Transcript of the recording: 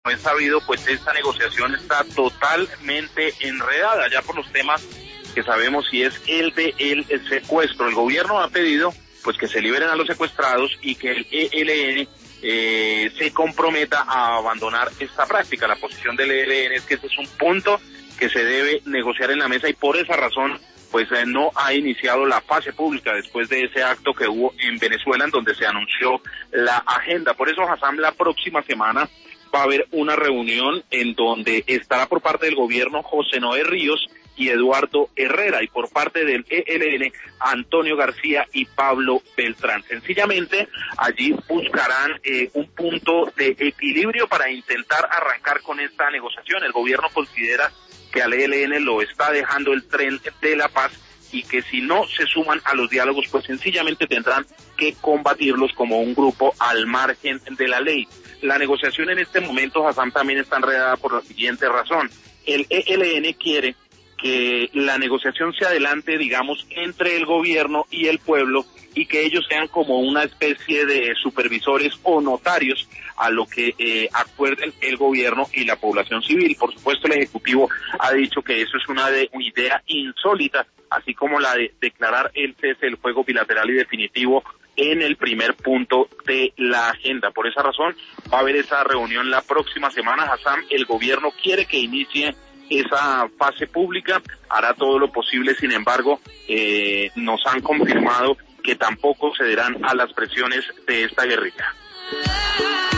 es sabido, pues esta negociación está totalmente enredada ya por los temas que sabemos, y es el de el secuestro. El gobierno ha pedido pues que se liberen a los secuestrados y que el ELN se comprometa a abandonar esta práctica. La posición del ELN es que este es un punto que se debe negociar en la mesa, y por esa razón pues no ha iniciado la fase pública después de ese acto que hubo en Venezuela, en donde se anunció la agenda. Por eso, Hassam, la próxima semana va a haber una reunión en donde estará por parte del gobierno José Noé Ríos y Eduardo Herrera, y por parte del ELN Antonio García y Pablo Beltrán. Sencillamente allí buscarán un punto de equilibrio para intentar arrancar con esta negociación. El gobierno considera que al ELN lo está dejando el tren de la paz, y que si no se suman a los diálogos, pues sencillamente tendrán que combatirlos como un grupo al margen de la ley. La negociación en este momento, Hassam, también está enredada por la siguiente razón. El ELN quiere que la negociación se adelante, digamos, entre el gobierno y el pueblo, y que ellos sean como una especie de supervisores o notarios a lo que acuerden el gobierno y la población civil. Por supuesto, el Ejecutivo ha dicho que eso es una idea insólita, así como la de declarar el cese del fuego bilateral y definitivo en el primer punto de la agenda. Por esa razón va a haber esa reunión la próxima semana. Hassam, el gobierno quiere que inicie esa fase pública, hará todo lo posible. Sin embargo, nos han confirmado que tampoco cederán a las presiones de esta guerrilla.